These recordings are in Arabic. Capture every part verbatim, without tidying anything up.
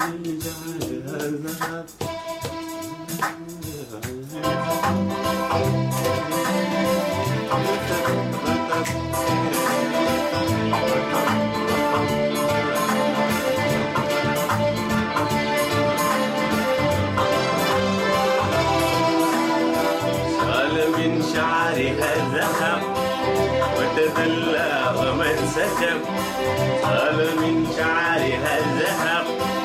من شعرها الذهب وتدلى ومن سكب قال من شعرها الذهب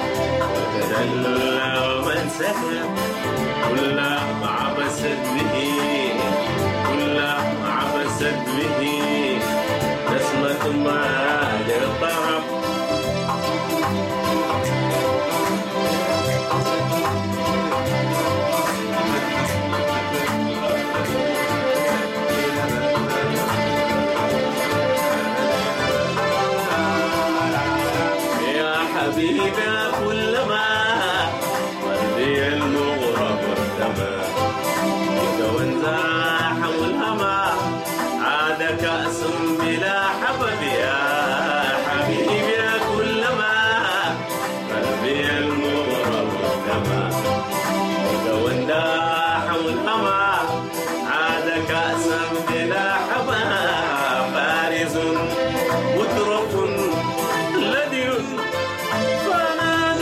وتدلى ومن سكب كلها عبست به كلها عبست به نسمة ما للطرب حبيبي كلما قلبي المغرب ارتمى بك وانزاح والهمى عاد كأس بلا حبب يا حبيبي كلما قلبي المغرب ارتمى بك وانزاح والهمى عاد كأس بلا حبب فارس مترف لدي فنان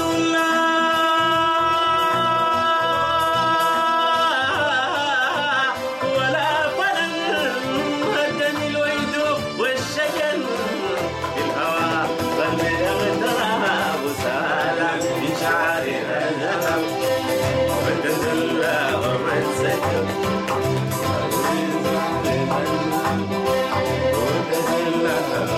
الله ولا فنن هدني الويد والشجن الهوى قلبي اغتراب وسالع في شعرها الذهب وتدلى ومن سكب وتدلى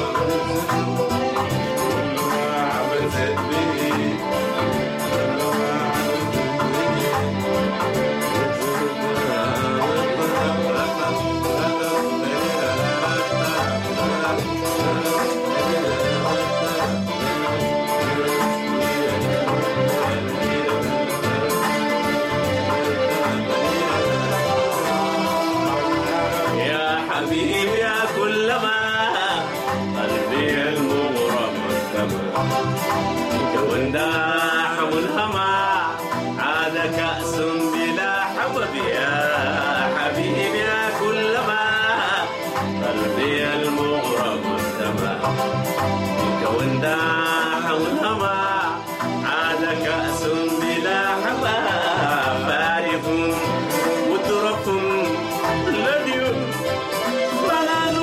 حبيبي يا كلما قلبي المغرم ارتمى بك وانداح والهمى عاد كأس بلا حبب يا حبيبي يا كلما قلبي المغرم ارتمى بك وانداح والهمى عاد كأس بلا حبب فارق مترف لدي فنان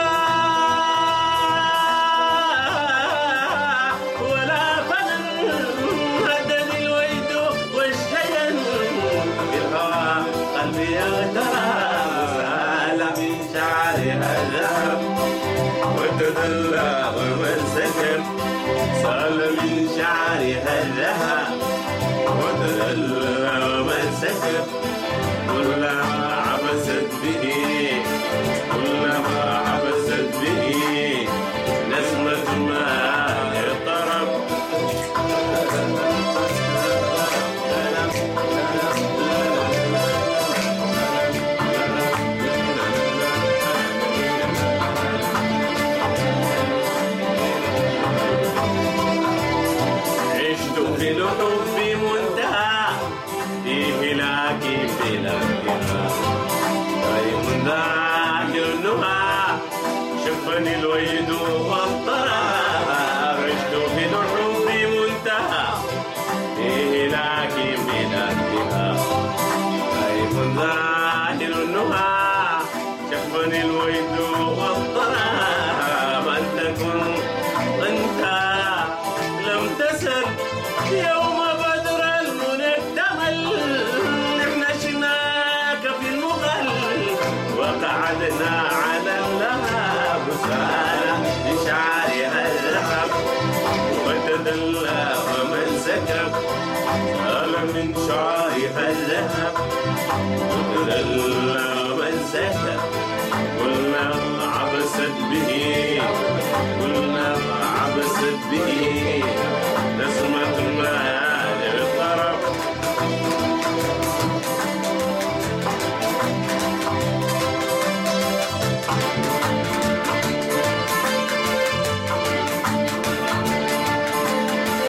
الله ولا فنن هدني الويد والشجن بالهوى قلبي اغتراب سالع من شعرها الذهب وتدلى ومن سكب سال من شعرها الذهب وتدلى ومن سكب كلها عبست به كلما عبست به نسمة ما اضطرب عشت في الحب منتهى في هلاكي بلا انتهاء طيب ذاكرنها شفني الويد والطراب عشت في الحب منتهى في هلاكي بلا انتهاء طيب ذاكرنها شفني الويد والطراب أن تكن أنت لم تسل يوم بدر المنكتمل نحنشناك في المغل وقعدنا على اللهب سالة بشعرها الذهب وتدلى ومن سكب سال من شعرها الذهب وتدلى ومن سكب